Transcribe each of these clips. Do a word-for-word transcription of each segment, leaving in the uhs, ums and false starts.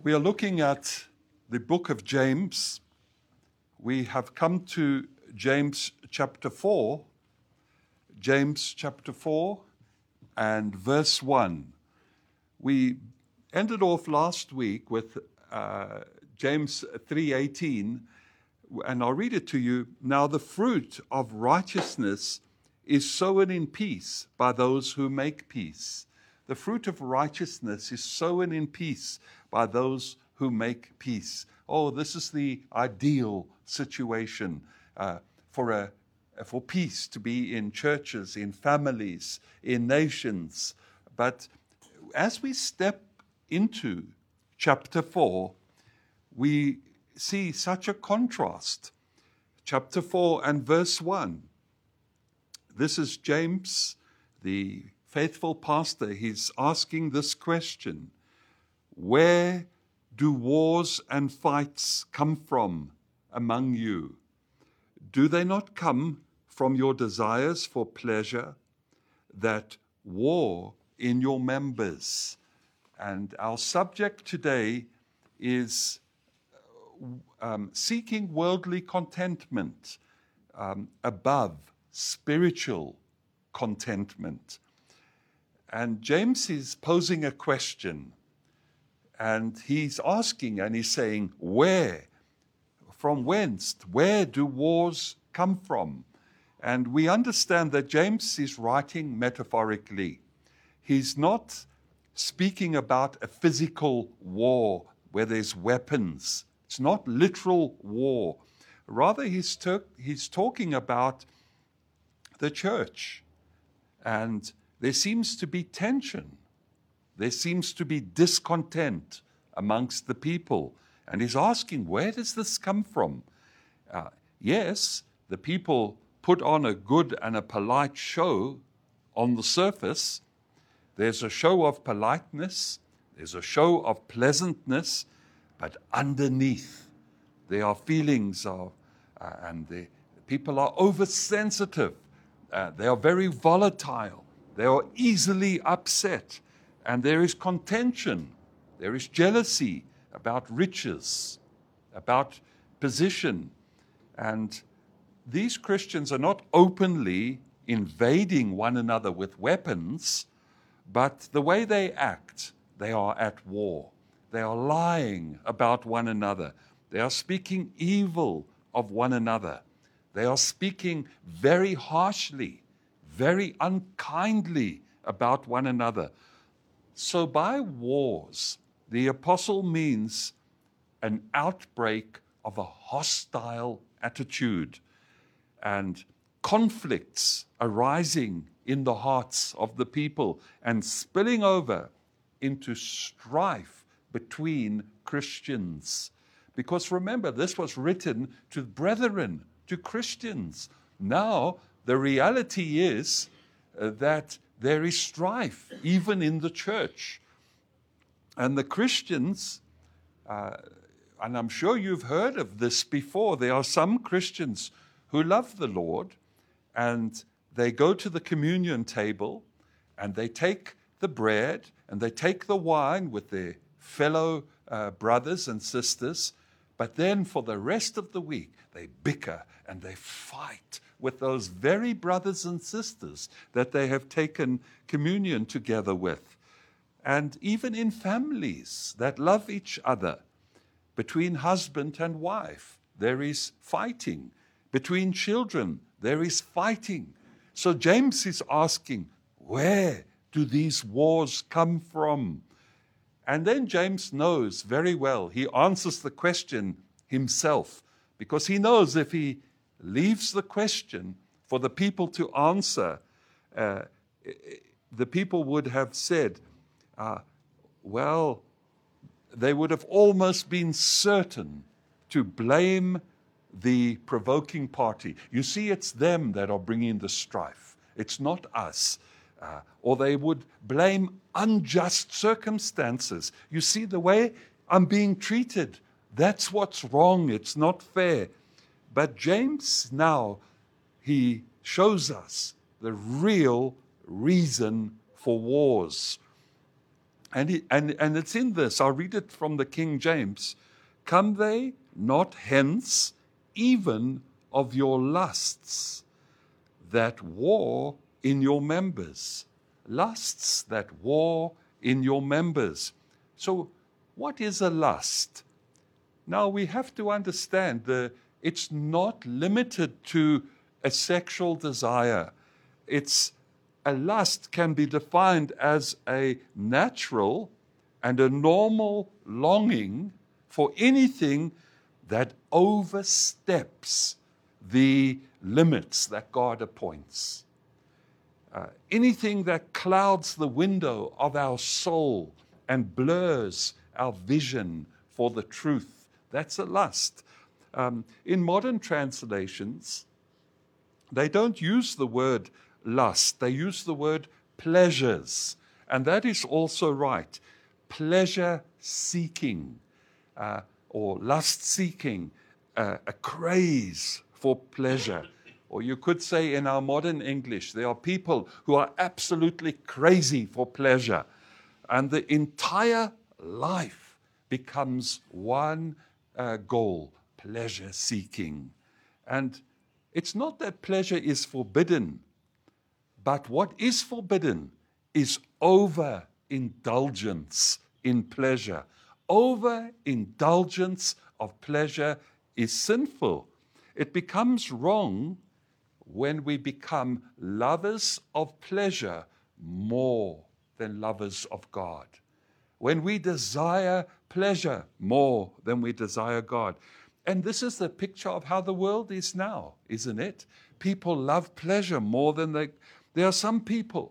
We are looking at the book of James. We have come to James chapter four, James chapter four and verse one. We ended off last week with uh, James three eighteen, and I'll read it to you. Now the fruit of righteousness is sown in peace by those who make peace. The fruit of righteousness is sown in peace by those who make peace. Oh, this is the ideal situation uh, for a for peace to be in churches, in families, in nations. But as we step into chapter four, we see such a contrast. Chapter four and verse one. This is James, the faithful pastor. He's asking this question: where do wars and fights come from among you? Do they not come from your desires for pleasure that war in your members? And our subject today is um, seeking worldly contentment um, above spiritual contentment. And James is posing a question, and he's asking and he's saying, where, from whence, where do wars come from? And we understand that James is writing metaphorically. He's not speaking about a physical war where there's weapons. It's not literal war. Rather, he's, ter- he's talking about the church. And there seems to be tension. There seems to be discontent amongst the people. And he's asking, where does this come from? Uh, yes, the people put on a good and a polite show on the surface. There's a show of politeness. There's a show of pleasantness. But underneath, there are feelings of, uh, and the people are oversensitive. Uh, they are very volatile. They are easily upset. And there is contention. There is jealousy about riches, about position. And these Christians are not openly invading one another with weapons, but the way they act, they are at war. They are lying about one another. They are speaking evil of one another. They are speaking very harshly, very unkindly about one another. So by wars, the apostle means an outbreak of a hostile attitude and conflicts arising in the hearts of the people and spilling over into strife between Christians. Because remember, this was written to brethren, to Christians. Now, the reality is uh, that there is strife, even in the church. And the Christians, uh, and I'm sure you've heard of this before, there are some Christians who love the Lord, and they go to the communion table, and they take the bread, and they take the wine with their fellow uh, brothers and sisters, but then for the rest of the week, they bicker and they fight with those very brothers and sisters that they have taken communion together with. And even in families that love each other, between husband and wife, there is fighting. Between children, there is fighting. So James is asking, where do these wars come from? And then James knows very well. He answers the question himself, because he knows if he leaves the question for the people to answer, uh, the people would have said, uh, well, they would have almost been certain to blame the provoking party. You see, it's them that are bringing the strife. It's not us. Uh, or they would blame unjust circumstances. You see, the way I'm being treated, that's what's wrong. It's not fair. But James now, he shows us the real reason for wars. And, he, and, and it's in this, I'll read it from the King James. Come they not hence, even of your lusts that war in your members. Lusts that war in your members. So what is a lust? Now we have to understand that it's not limited to a sexual desire. It's a lust can be defined as a natural and a normal longing for anything that oversteps the limits that God appoints. Uh, anything that clouds the window of our soul and blurs our vision for the truth. That's a lust. Um, in modern translations, they don't use the word lust. They use the word pleasures. And that is also right. Pleasure seeking uh, or lust seeking, uh, a craze for pleasure. Or you could say in our modern English, there are people who are absolutely crazy for pleasure. And the entire life becomes one uh, goal, pleasure seeking. And it's not that pleasure is forbidden, but what is forbidden is overindulgence in pleasure. Overindulgence of pleasure is sinful. It becomes wrong when we become lovers of pleasure more than lovers of God. When we desire pleasure more than we desire God. And this is the picture of how the world is now, isn't it? People love pleasure more than they... There are some people,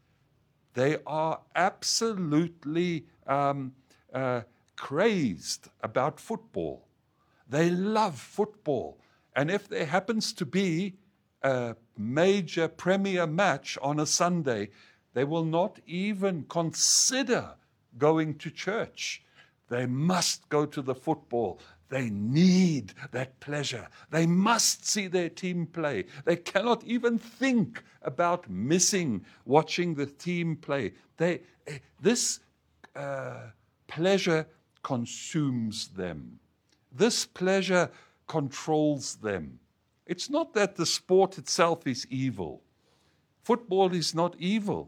they are absolutely um, uh, crazed about football. They love football. And if there happens to be a major premier match on a Sunday, they will not even consider going to church. They must go to the football. They need that pleasure. They must see their team play. They cannot even think about missing watching the team play. They, this uh, pleasure consumes them. This pleasure controls them. It's not that the sport itself is evil. Football is not evil.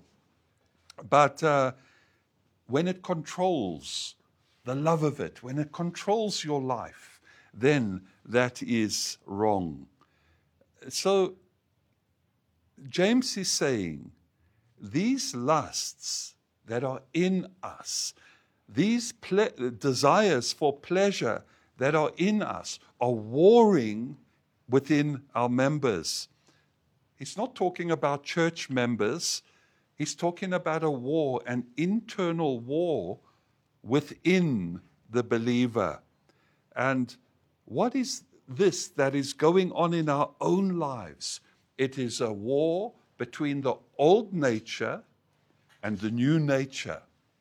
But uh, when it controls the love of it, when it controls your life, then that is wrong. So James is saying, these lusts that are in us, these ple- desires for pleasure that are in us are warring within our members. He's not talking about church members. He's talking about a war, an internal war within the believer. And what is this that is going on in our own lives? It is a war between the old nature and the new nature.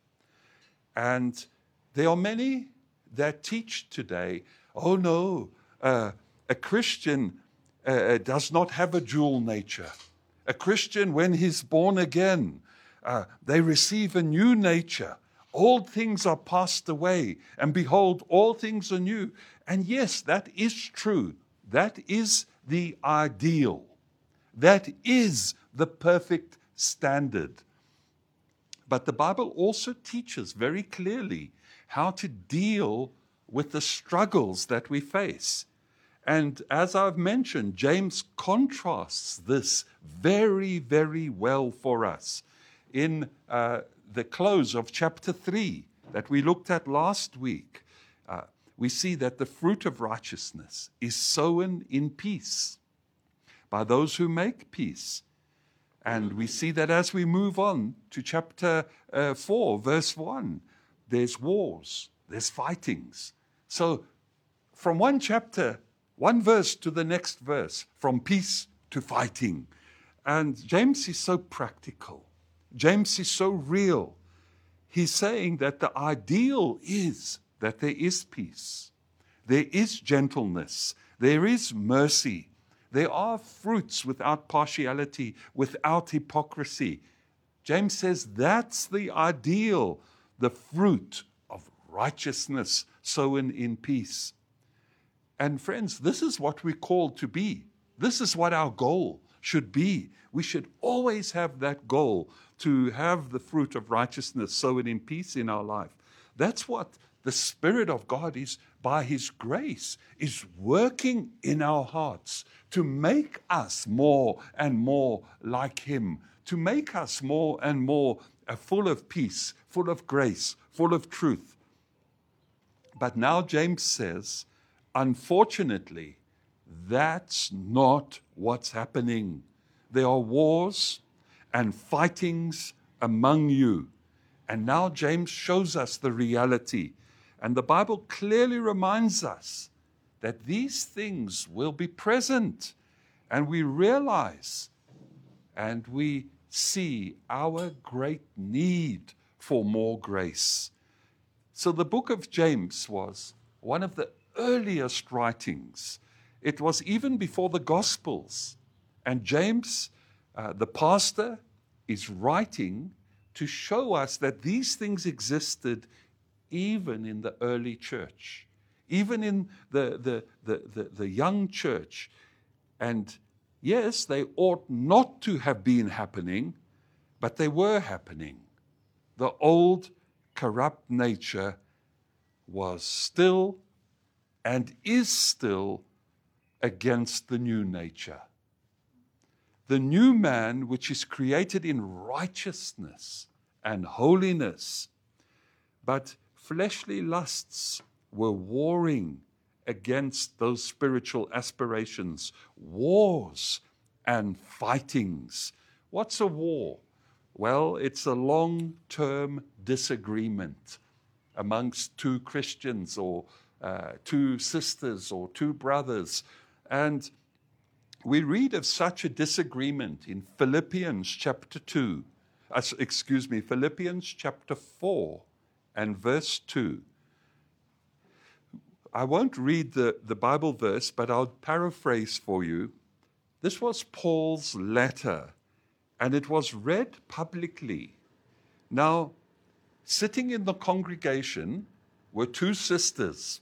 And there are many that teach today, oh no, uh, a Christian uh, does not have a dual nature. A Christian, when he's born again, uh, they receive a new nature. Old things are passed away, and behold, all things are new. And yes, that is true. That is the ideal. That is the perfect standard. But the Bible also teaches very clearly how to deal with the struggles that we face. And as I've mentioned, James contrasts this very, very well for us. In uh, the close of chapter three that we looked at last week, uh, we see that the fruit of righteousness is sown in peace by those who make peace. And we see that as we move on to chapter uh, four, verse one, there's wars, there's fightings. So from one chapter, one verse to the next verse, from peace to fighting. And James is so practical. James is so real. He's saying that the ideal is that there is peace. There is gentleness. There is mercy. There are fruits without partiality, without hypocrisy. James says that's the ideal the fruit of righteousness sown in peace. And friends, this is what we're called to be. This is what our goal should be. We should always have that goal to have the fruit of righteousness sown in peace in our life. That's what the Spirit of God is, by His grace, is working in our hearts to make us more and more like Him, to make us more and more uh, full of peace, full of grace, full of truth. But now James says, unfortunately, that's not what's happening. There are wars and fightings among you. And now James shows us the reality. And the Bible clearly reminds us that these things will be present. And we realize and we see our great need for more grace. So the book of James was one of the earliest writings. It was even before the Gospels. And James, uh, the pastor, is writing to show us that these things existed even in the early church, even in the, the, the, the, the young church. And yes, they ought not to have been happening, but they were happening. The old corrupt nature was still and is still against the new nature. The new man, which is created in righteousness and holiness, but fleshly lusts were warring against those spiritual aspirations, wars and fightings. What's a war? Well, it's a long-term disagreement amongst two Christians or uh, two sisters or two brothers. And we read of such a disagreement in Philippians chapter two, uh, excuse me, Philippians chapter four and verse two. I won't read the, the Bible verse, but I'll paraphrase for you. This was Paul's letter, and it was read publicly. Now, sitting in the congregation were two sisters,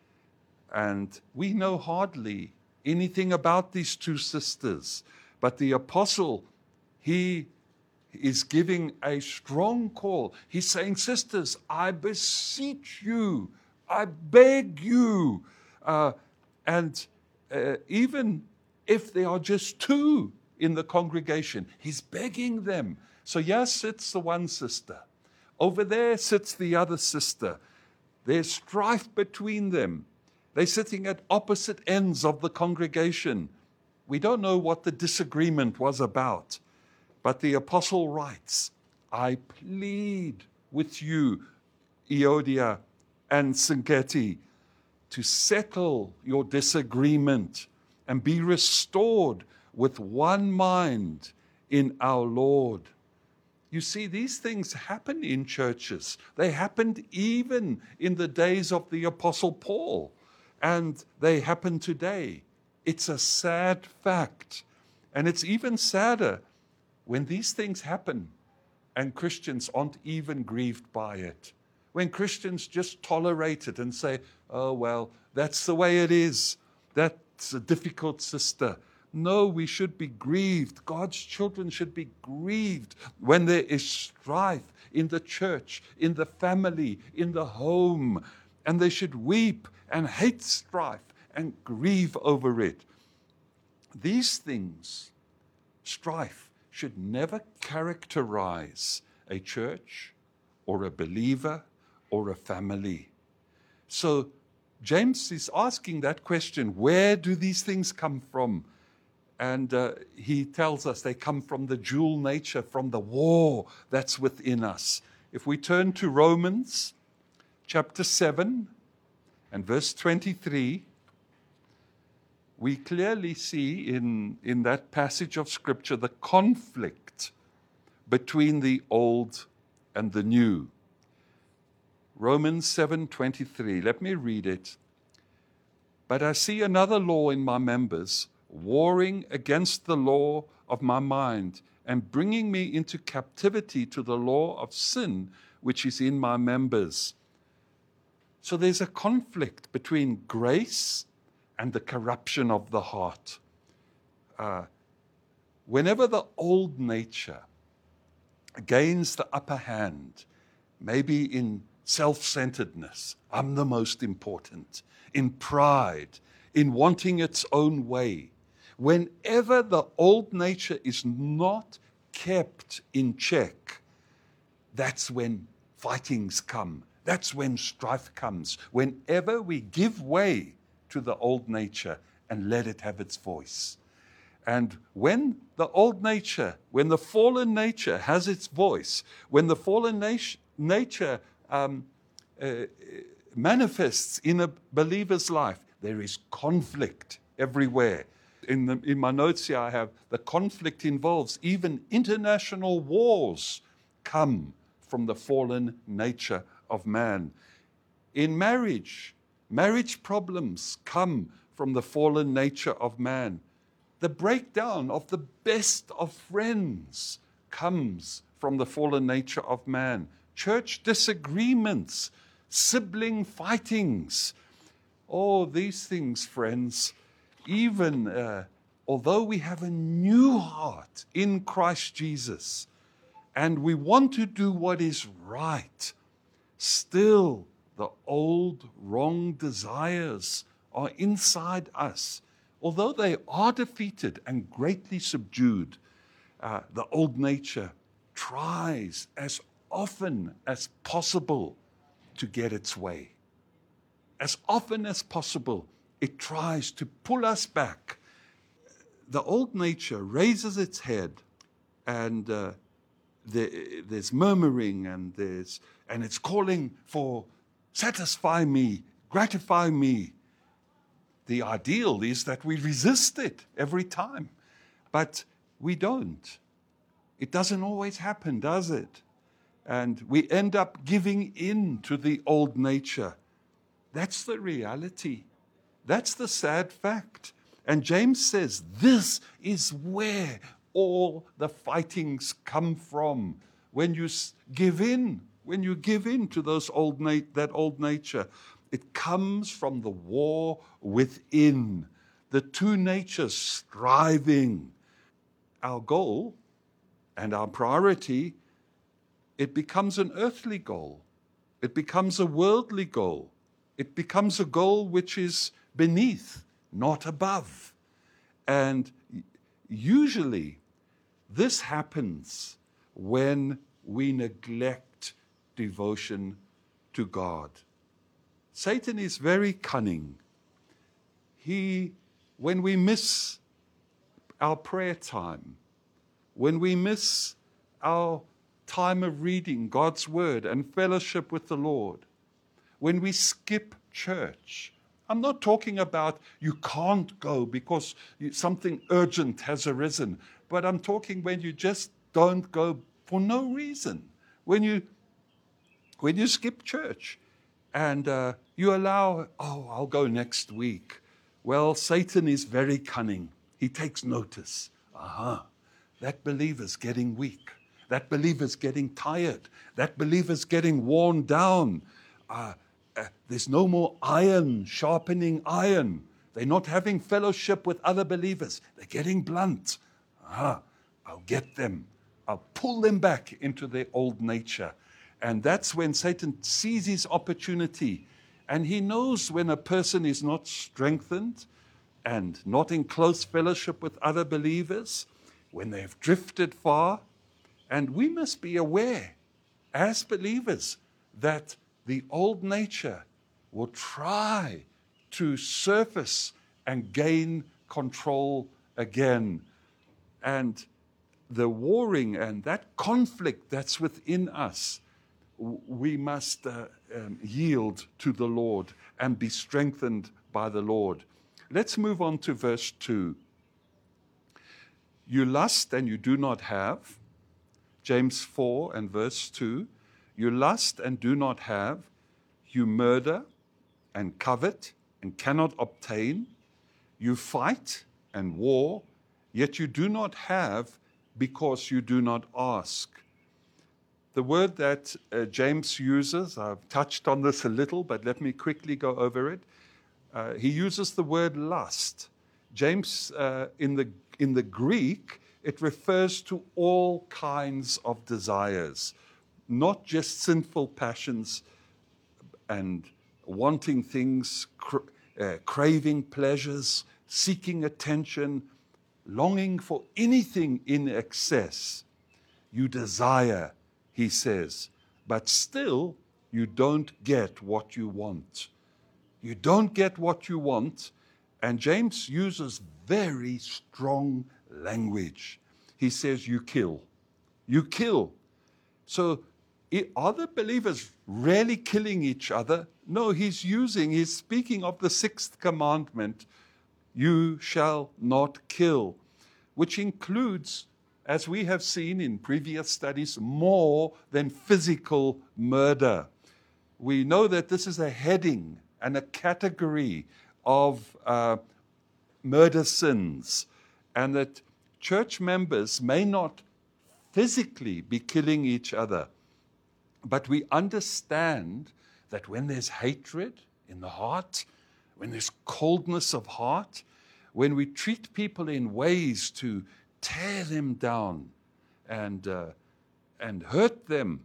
and we know hardly anything about these two sisters. But the apostle, he is giving a strong call. He's saying, sisters, I beseech you, I beg you. Uh, and uh, even if there are just two in the congregation, he's begging them. So here sits the one sister. Over there sits the other sister. There's strife between them. They're sitting at opposite ends of the congregation. We don't know what the disagreement was about. But the apostle writes, I plead with you, Euodia and Syntyche, to settle your disagreement and be restored with one mind in our Lord. You see, these things happen in churches. They happened even in the days of the Apostle Paul, and they happen today. It's a sad fact. And it's even sadder when these things happen and Christians aren't even grieved by it. When Christians just tolerate it and say, oh, well, that's the way it is. That's a difficult sister. No, we should be grieved. God's children should be grieved when there is strife in the church, in the family, in the home. And they should weep and hate strife and grieve over it. These things, strife, should never characterize a church or a believer or a family. So James is asking that question, where do these things come from? And uh, he tells us they come from the dual nature, from the war that's within us. If we turn to Romans chapter seven and verse twenty-three, we clearly see in, in that passage of Scripture the conflict between the old and the new. Romans seven twenty-three, let me read it. But I see another law in my members, warring against the law of my mind and bringing me into captivity to the law of sin, which is in my members. So there's a conflict between grace and the corruption of the heart. Uh, whenever the old nature gains the upper hand, maybe in self-centeredness, I'm the most important, in pride, in wanting its own way, whenever the old nature is not kept in check, that's when fightings come. That's when strife comes. Whenever we give way to the old nature and let it have its voice. And when the old nature, when the fallen nature has its voice, when the fallen nat- nature um, uh, manifests in a believer's life, there is conflict everywhere. In, the, in my notes here, I have the conflict involves even international wars come from the fallen nature of man. In marriage, marriage problems come from the fallen nature of man. The breakdown of the best of friends comes from the fallen nature of man. Church disagreements, sibling fightings, all these things, friends, even uh, although we have a new heart in Christ Jesus and we want to do what is right, still the old wrong desires are inside us. Although they are defeated and greatly subdued, uh, the old nature tries as often as possible to get its way. As often as possible, it tries to pull us back. The old nature raises its head, and uh, there, there's murmuring, and there's and it's calling for satisfy me, gratify me. The ideal is that we resist it every time, but we don't. It doesn't always happen, does it? And we end up giving in to the old nature. That's the reality. That's the sad fact. And James says this is where all the fightings come from. When you give in, when you give in to those old na- that old nature, it comes from the war within, the two natures striving. Our goal and our priority, it becomes an earthly goal. It becomes a worldly goal. It becomes a goal which is beneath, not above. And usually this happens when we neglect devotion to God. Satan is very cunning. He, when we miss our prayer time, when we miss our time of reading God's word and fellowship with the Lord, when we skip church, I'm not talking about you can't go because you, something urgent has arisen, but I'm talking when you just don't go for no reason. When you, when you skip church, and uh, you allow, oh, I'll go next week. Well, Satan is very cunning. He takes notice. Aha, that believer's getting weak. That believer's getting tired. That believer's getting worn down. Uh, uh, there's no more iron sharpening iron. They're not having fellowship with other believers. They're getting blunt. Aha, I'll get them. I'll pull them back into their old nature. And that's when Satan sees his opportunity. And he knows when a person is not strengthened and not in close fellowship with other believers, when they've drifted far. And we must be aware, as believers, that the old nature will try to surface and gain control again. And the warring and that conflict that's within us, we must uh, um, yield to the Lord and be strengthened by the Lord. Let's move on to verse two. You lust and you do not have. James four and verse two. You lust and do not have. You murder and covet and cannot obtain. You fight and war, yet you do not have because you do not ask. the word that uh, James uses, I've touched on this a little, but let me quickly go over it. Uh, he uses the word lust. James, uh, in the in the Greek, it refers to all kinds of desires, not just sinful passions and wanting things, cr- uh, craving pleasures, seeking attention, longing for anything in excess. You desire, he says, but still you don't get what you want. You don't get what you want, and James uses very strong language. He says, you kill. You kill. So are the believers really killing each other? No, he's using, he's speaking of the sixth commandment, you shall not kill, which includes, as we have seen in previous studies, more than physical murder. We know that this is a heading and a category of uh, murder sins, and that church members may not physically be killing each other, but we understand that when there's hatred in the heart, when there's coldness of heart, when we treat people in ways to tear them down and, uh, and hurt them,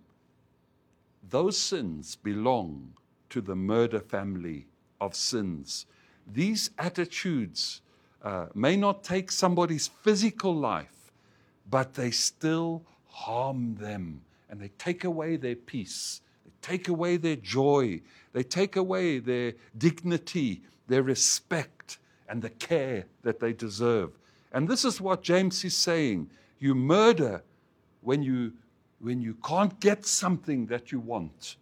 those sins belong to the murder family of sins. These attitudes uh, may not take somebody's physical life, but they still harm them, and they take away their peace, they take away their joy, they take away their dignity, their respect, and the care that they deserve. And this is what James is saying. You murder when you, when you can't get something that you want.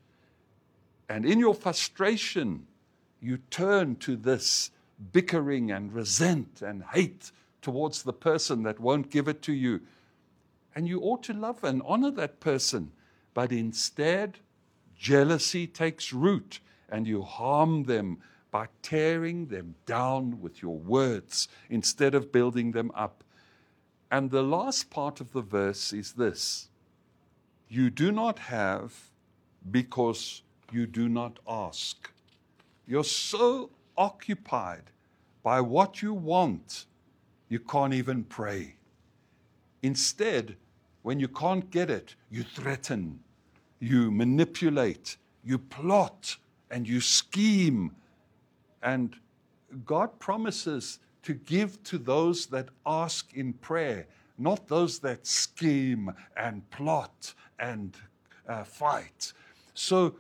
And in your frustration, you turn to this bickering and resent and hate towards the person that won't give it to you. And you ought to love and honor that person. But instead, jealousy takes root and you harm them by tearing them down with your words instead of building them up. And the last part of the verse is this: you do not have because you do not ask. You're so occupied by what you want, you can't even pray. Instead, when you can't get it, you threaten, you manipulate, you plot, and you scheme. And God promises to give to those that ask in prayer, not those that scheme and plot and uh, fight. So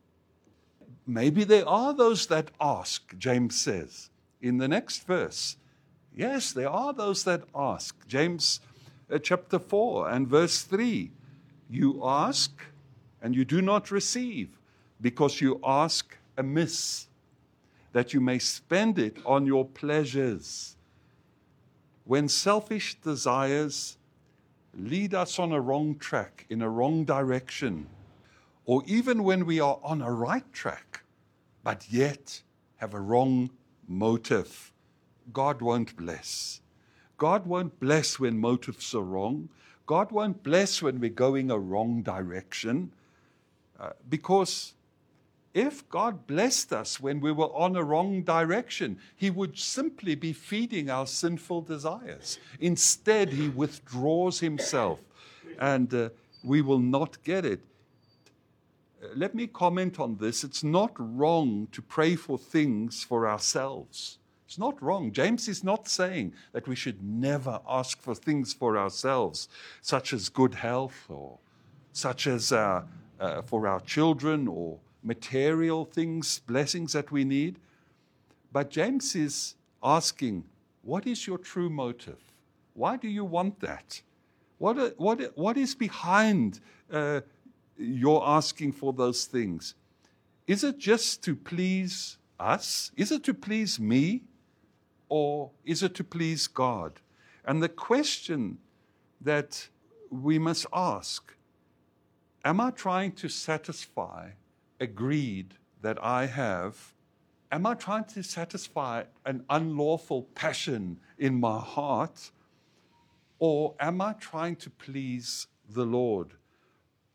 maybe there are those that ask, James says in the next verse. Yes, there are those that ask. James uh, chapter four and verse three. You ask and you do not receive because you ask amiss, that you may spend it on your pleasures. When selfish desires lead us on a wrong track, in a wrong direction, or even when we are on a right track, but yet have a wrong motive, God won't bless. God won't bless when motives are wrong. God won't bless when we're going a wrong direction, uh, because if God blessed us when we were on a wrong direction, He would simply be feeding our sinful desires. Instead, He withdraws Himself, and uh, we will not get it. Uh, let me comment on this. It's not wrong to pray for things for ourselves. It's not wrong. James is not saying that we should never ask for things for ourselves, such as good health, or such as uh, uh, for our children, or material things, blessings that we need. But James is asking, what is your true motive? Why do you want that? What, what, what is behind uh, your asking for those things? Is it just to please us? Is it to please me? Or is it to please God? And the question that we must ask, am I trying to satisfy a greed that I have? Am I trying to satisfy an unlawful passion in my heart? Or am I trying to please the Lord?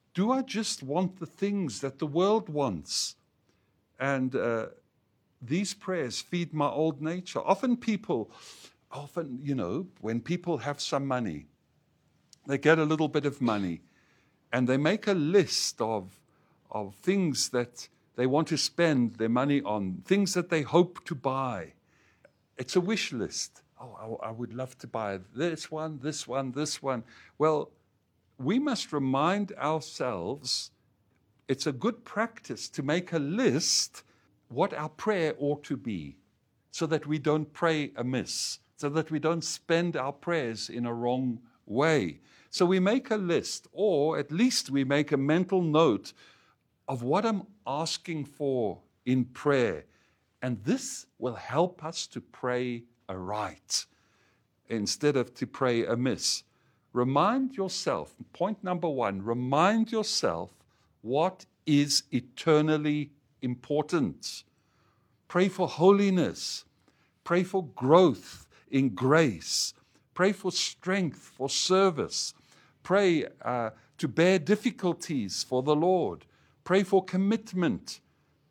do I just want the things that the world wants? And uh, these prayers feed my old nature. Often people, often, you know, when people have some money, they get a little bit of money, and they make a list of, of things that they want to spend their money on, things that they hope to buy. It's a wish list. Oh, I, I would love to buy this one, this one, this one. Well, we must remind ourselves it's a good practice to make a list what our prayer ought to be, so that we don't pray amiss, so that we don't spend our prayers in a wrong way. So we make a list, or at least we make a mental note of what I'm asking for in prayer. And this will help us to pray aright instead of to pray amiss. Remind yourself, point number one, remind yourself what is eternally important. Pray for holiness. Pray for growth in grace. Pray for strength, for service. Pray uh, to bear difficulties for the Lord. Pray for commitment.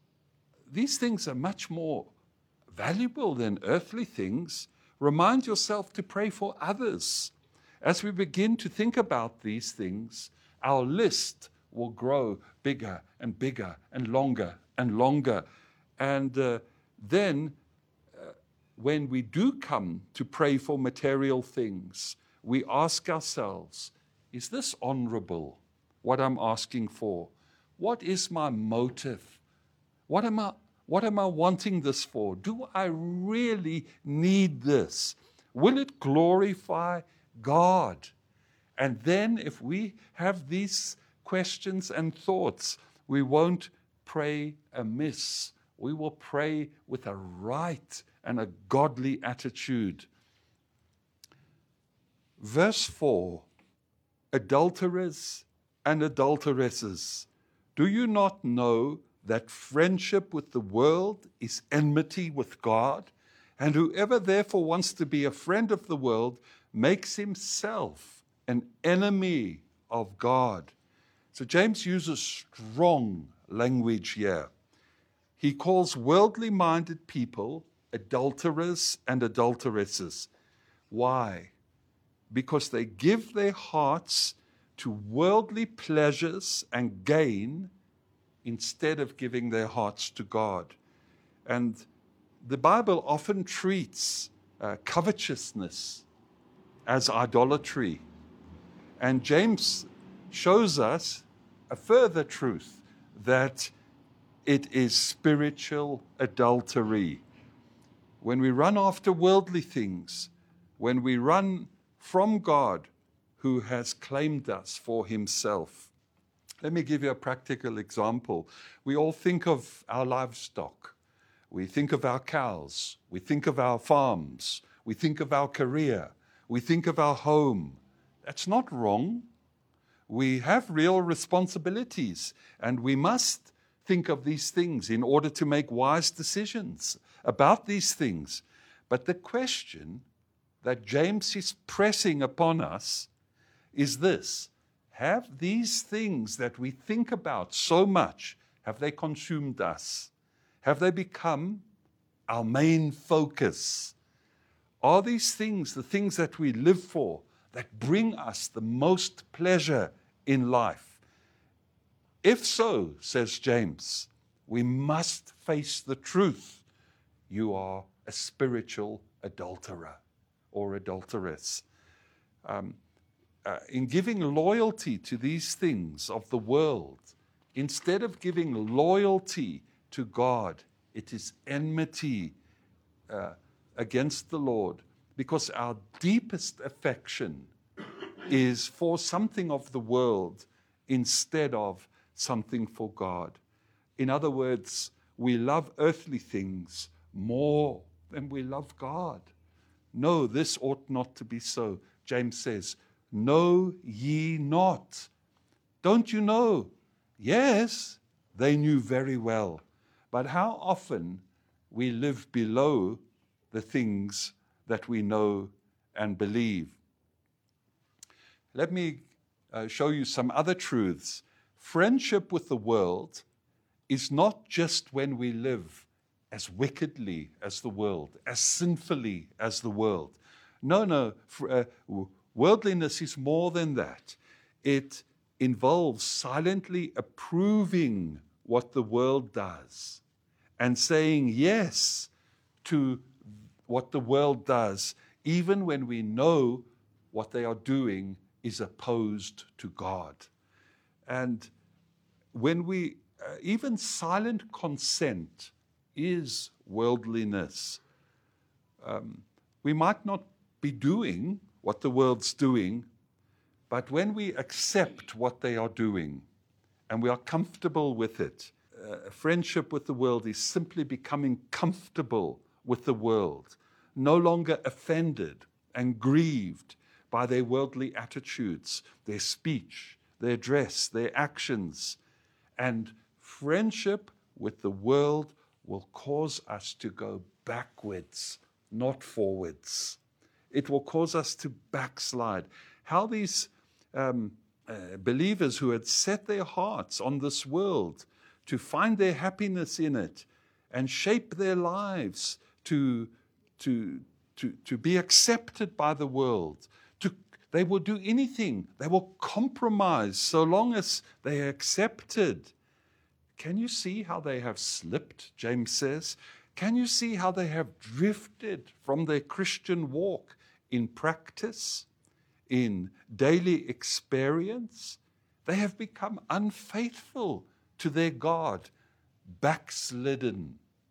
These things are much more valuable than earthly things. Remind yourself to pray for others. As we begin to think about these things, our list will grow bigger and bigger and longer and longer. And uh, then uh, when we do come to pray for material things, we ask ourselves, is this honorable, what I'm asking for? What is my motive? What am I, what am I wanting this for? Do I really need this? Will it glorify God? And then if we have these questions and thoughts, we won't pray amiss. We will pray with a right and a godly attitude. Verse four, adulterers and adulteresses, do you not know that friendship with the world is enmity with God? And whoever therefore wants to be a friend of the world makes himself an enemy of God. So James uses strong language here. He calls worldly-minded people adulterers and adulteresses. Why? Because they give their hearts to worldly pleasures and gain instead of giving their hearts to God. And the Bible often treats uh, covetousness as idolatry. And James shows us a further truth, that it is spiritual adultery. When we run after worldly things, when we run from God who has claimed us for himself. Let me give you a practical example. We all think of our livestock. We think of our cows. We think of our farms. We think of our career. We think of our home. That's not wrong. We have real responsibilities, and we must think of these things in order to make wise decisions about these things. But the question that James is pressing upon us is this: have these things that we think about so much, have they consumed us? Have they become our main focus? Are these things the things that we live for, that bring us the most pleasure in life? If so, says James, we must face the truth. You are a spiritual adulterer or adulteress. Um, uh, in giving loyalty to these things of the world, instead of giving loyalty to God, it is enmity uh, against the Lord, because our deepest affection is for something of the world instead of something for God. In other words, we love earthly things more than we love God. No, this ought not to be so. James says, know ye not. Don't you know? Yes, they knew very well. But how often we live below the things that we know and believe. Let me uh, show you some other truths Friendship with the world is not just when we live as wickedly as the world, as sinfully as the world. No, no, uh, worldliness is more than that. It involves silently approving what the world does and saying yes to what the world does, even when we know what they are doing is opposed to God. And when we, uh, even silent consent is worldliness. Um, we might not be doing what the world's doing, but when we accept what they are doing and we are comfortable with it, uh, friendship with the world is simply becoming comfortable with the world, no longer offended and grieved by their worldly attitudes, their speech, their dress, their actions. And friendship with the world will cause us to go backwards, not forwards. It will cause us to backslide. How these um, uh, believers who had set their hearts on this world to find their happiness in it and shape their lives to, to, to, to be accepted by the world, to, they will do anything. They will compromise so long as they are accepted. Can you see how they have slipped, James says? Can you see how they have drifted from their Christian walk in practice, in daily experience? They have become unfaithful to their God, backslidden.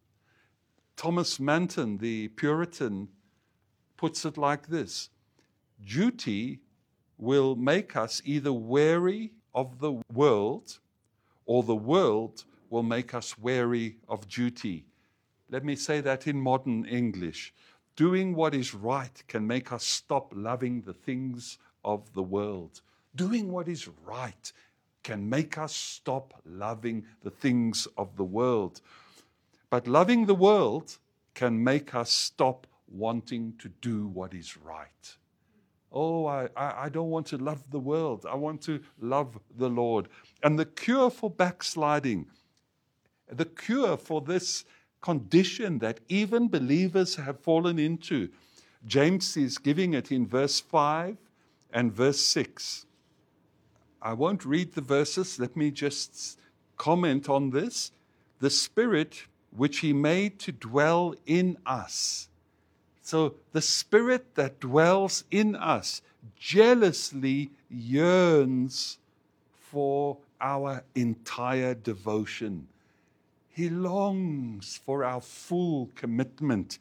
Thomas Manton, the Puritan, puts it like this: duty will make us either wary of the world, or the world will make us wary of duty. Let me say that in modern English. Doing what is right can make us stop loving the things of the world. Doing what is right can make us stop loving the things of the world. But loving the world can make us stop wanting to do what is right. Oh, I, I don't want to love the world. I want to love the Lord. And the cure for backsliding, the cure for this condition that even believers have fallen into, James is giving it in verse five and verse six. I won't read the verses. Let me just comment on this. The Spirit which he made to dwell in us. So the Spirit that dwells in us jealously yearns for our entire devotion. He longs for our full commitment.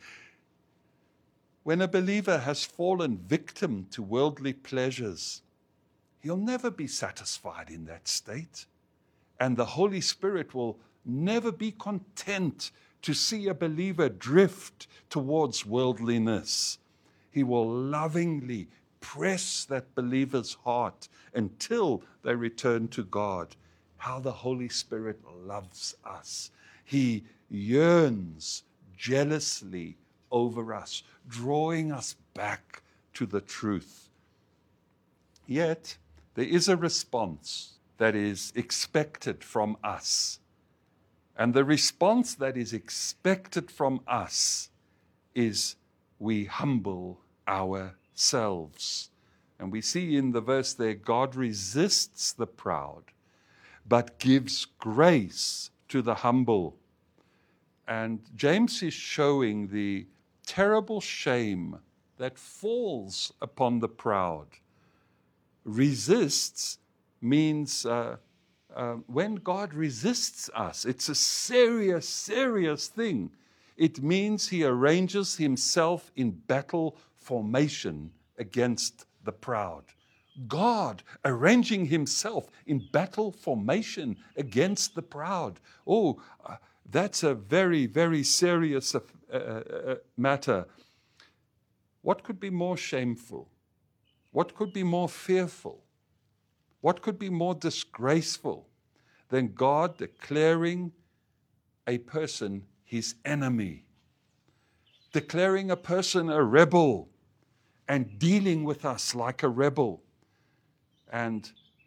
When a believer has fallen victim to worldly pleasures, he'll never be satisfied in that state. And the Holy Spirit will never be content to see a believer drift towards worldliness. He will lovingly press that believer's heart until they return to God. How the Holy Spirit loves us. He yearns jealously over us, drawing us back to the truth. Yet, there is a response that is expected from us. And the response that is expected from us is we humble ourselves. And we see in the verse there, God resists the proud, but gives grace to the humble. And James is showing the terrible shame that falls upon the proud. Resists means uh, uh, when God resists us, it's a serious, serious thing. It means he arranges himself in battle formation against the proud. God arranging himself in battle formation against the proud. Oh, uh, that's a very, very serious uh, uh, matter. What could be more shameful? What could be more fearful? What could be more disgraceful than God declaring a person his enemy, declaring a person a rebel, and dealing with us like a rebel? And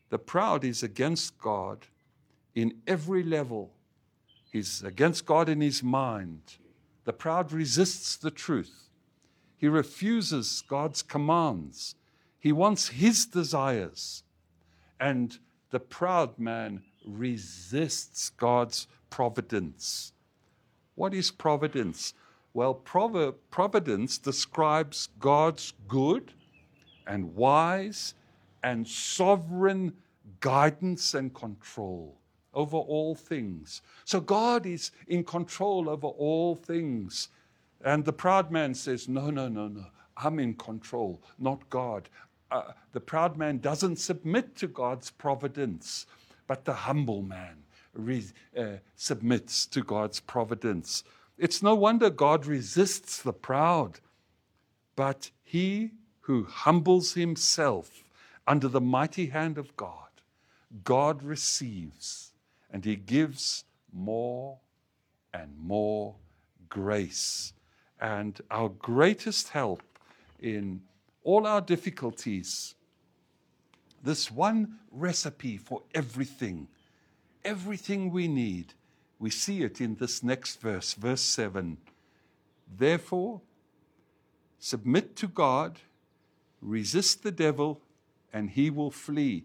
The proud is against God in every level. He's against God in his mind. The proud resists the truth. He refuses God's commands. He wants his desires. And the proud man resists God's providence. What is providence? Well, prover- providence describes God's good and wise and sovereign guidance and control over all things. So God is in control over all things. And the proud man says, no, no, no, no, I'm in control, not God. Uh, the proud man doesn't submit to God's providence, but the humble man re- uh, submits to God's providence. It's no wonder God resists the proud, but he who humbles himself under the mighty hand of God, God receives, and he gives more and more grace. And our greatest help in all our difficulties, this one recipe for everything, everything we need, we see it in this next verse, verse seven. Therefore, submit to God, resist the devil, and he will flee.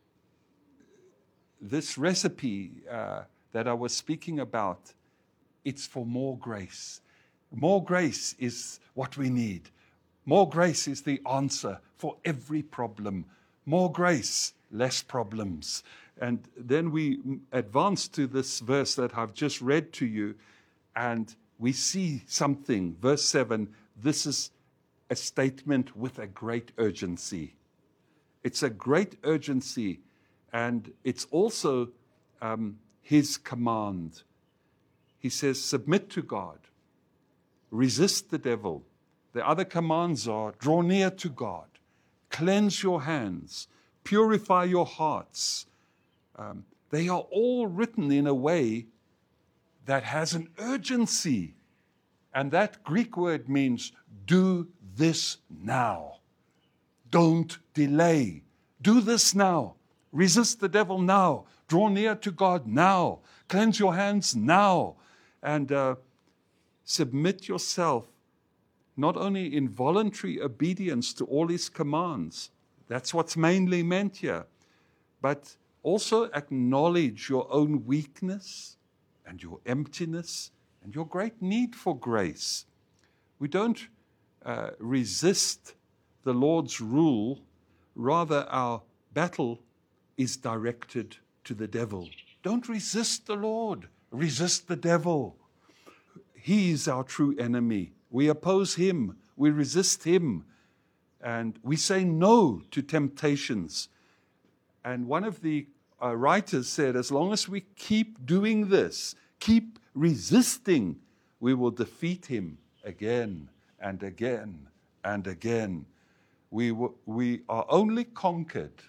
This recipe uh, that I was speaking about, it's for more grace. More grace is what we need. More grace is the answer for every problem. More grace, less problems. And then we advance to this verse that I've just read to you, and we see something. Verse seven, this is a statement with a great urgency. It's a great urgency, and it's also um, his command. He says, submit to God, resist the devil. The other commands are, draw near to God, cleanse your hands, purify your hearts. Um, they are all written in a way that has an urgency. And that Greek word means, do this now. Don't delay. Do this now. Resist the devil now. Draw near to God now. Cleanse your hands now. And uh, submit yourself not only in voluntary obedience to all his commands. That's what's mainly meant here. But also acknowledge your own weakness and your emptiness and your great need for grace. We don't uh, resist the Lord's rule. Rather, our battle is directed to the devil. Don't resist the Lord. Resist the devil. He is our true enemy. We oppose him. We resist him. And we say no to temptations. And one of the uh, writers said, as long as we keep doing this, keep resisting, we will defeat him again and again and again. We, w- we are only conquered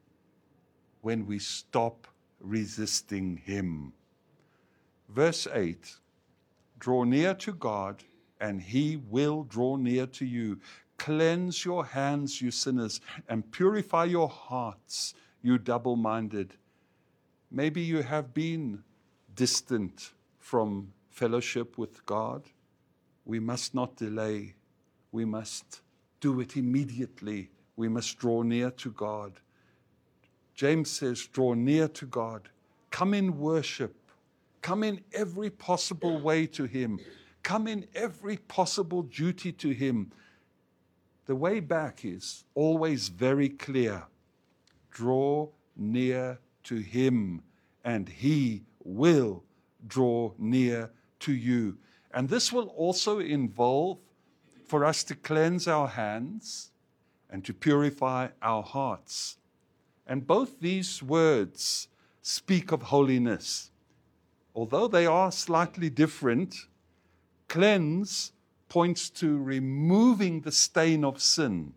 when we stop resisting him. Verse eight, draw near to God, and he will draw near to you. Cleanse your hands, you sinners, and purify your hearts, you double-minded. Maybe you have been distant from fellowship with God. We must not delay. We must do it immediately. We must draw near to God. James says, draw near to God. Come in worship. Come in every possible way to him. Come in every possible duty to him. The way back is always very clear. Draw near to him, and he will draw near to you. And this will also involve for us to cleanse our hands and to purify our hearts. And both these words speak of holiness. Although they are slightly different, cleanse points to removing the stain of sin.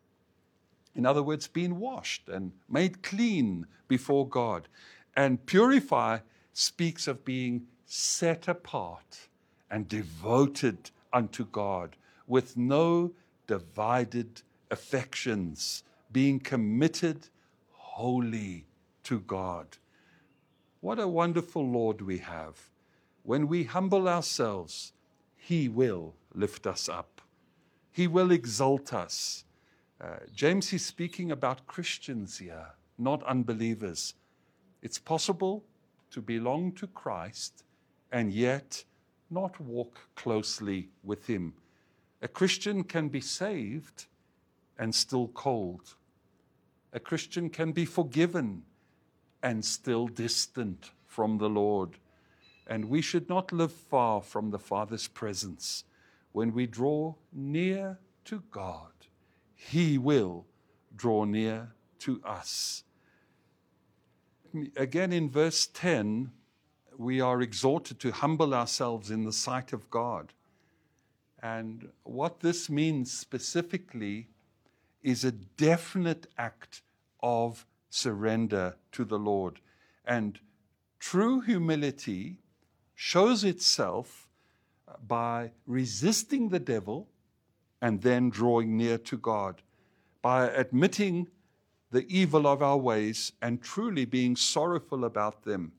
In other words, being washed and made clean before God. And purify speaks of being set apart and devoted unto God with no divided affections, being committed wholly to God. What a wonderful Lord we have. When we humble ourselves, He will lift us up. He will exalt us. Uh, James is speaking about Christians here, not unbelievers. It's possible to belong to Christ and yet not walk closely with Him. A Christian can be saved and still cold. A Christian can be forgiven and still distant from the Lord. And we should not live far from the Father's presence. When we draw near to God, He will draw near to us. Again, in verse ten, we are exhorted to humble ourselves in the sight of God. And what this means specifically is a definite act of surrender to the Lord. And true humility shows itself by resisting the devil and then drawing near to God, by admitting the evil of our ways and truly being sorrowful about them.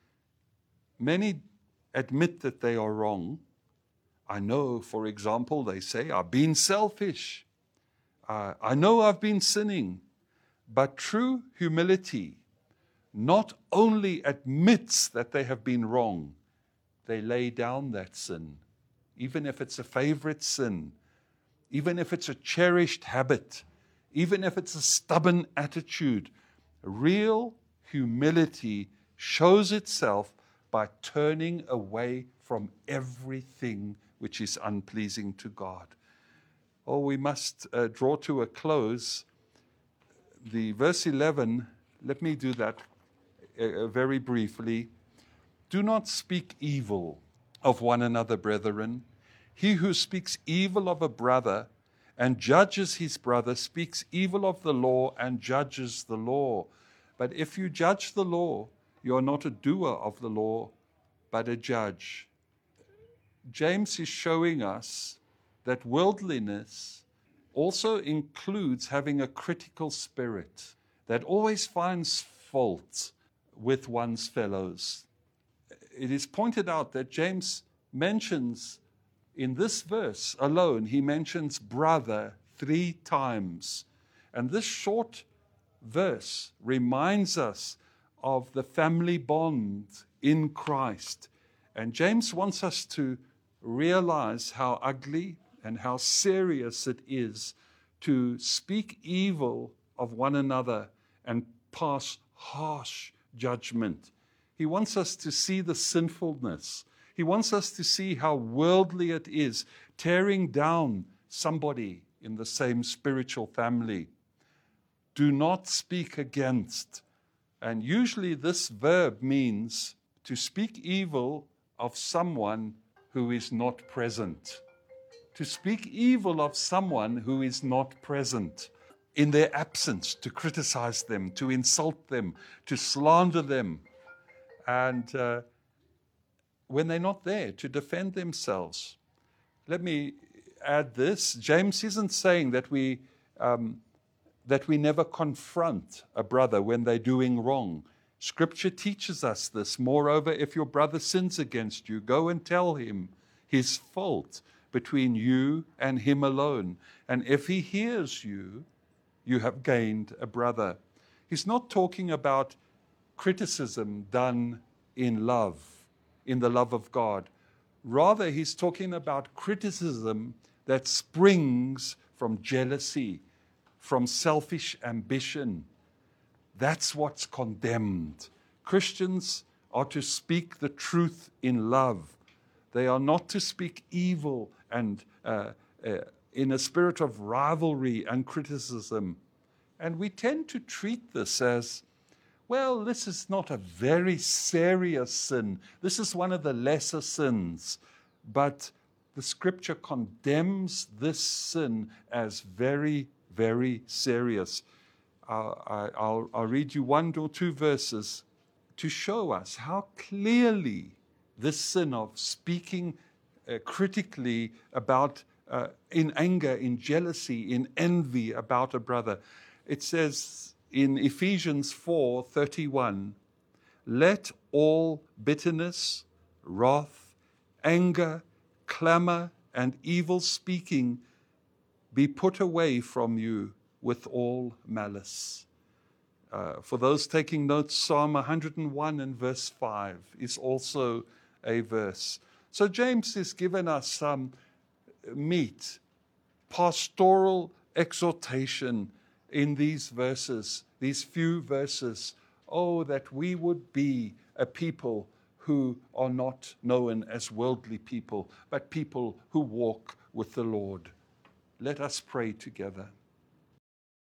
Many admit that they are wrong. I know, for example, they say, I've been selfish. Uh, I know I've been sinning. But true humility not only admits that they have been wrong, they lay down that sin, even if it's a favorite sin, even if it's a cherished habit, even if it's a stubborn attitude. Real humility shows itself by turning away from everything which is unpleasing to God. Oh, we must uh, draw to a close. The verse eleven, let me do that uh, very briefly. Do not speak evil of one another, brethren. He who speaks evil of a brother and judges his brother speaks evil of the law and judges the law. But if you judge the law, you are not a doer of the law, but a judge. James is showing us that worldliness also includes having a critical spirit that always finds fault with one's fellows. It is pointed out that James mentions in this verse alone, he mentions brother three times. And this short verse reminds us of the family bond in Christ. And James wants us to realize how ugly and how serious it is to speak evil of one another and pass harsh judgment. He wants us to see the sinfulness. He wants us to see how worldly it is, tearing down somebody in the same spiritual family. Do not speak against. And usually this verb means to speak evil of someone who is not present. To speak evil of someone who is not present. In their absence, to criticize them, to insult them, to slander them. And uh, when they're not there, to defend themselves. Let me add this. James isn't saying that we um, that we never confront a brother when they're doing wrong. Scripture teaches us this. Moreover, if your brother sins against you, go and tell him his fault between you and him alone. And if he hears you, you have gained a brother. He's not talking about criticism done in love, in the love of God. Rather, he's talking about criticism that springs from jealousy, from selfish ambition. That's what's condemned. Christians are to speak the truth in love. They are not to speak evil and uh, uh, in a spirit of rivalry and criticism. And we tend to treat this as, well, this is not a very serious sin. This is one of the lesser sins. But the Scripture condemns this sin as very, very serious. Uh, I, I'll, I'll read you one or two verses to show us how clearly this sin of speaking uh, critically about, uh, in anger, in jealousy, in envy about a brother. It says in Ephesians four thirty-one, let all bitterness, wrath, anger, clamor, and evil speaking be put away from you with all malice. Uh, for those taking notes, Psalm one hundred one and verse five is also a verse. So James has given us some meat, pastoral exhortation in these verses, these few verses. Oh, that we would be a people who are not known as worldly people, but people who walk with the Lord. Let us pray together.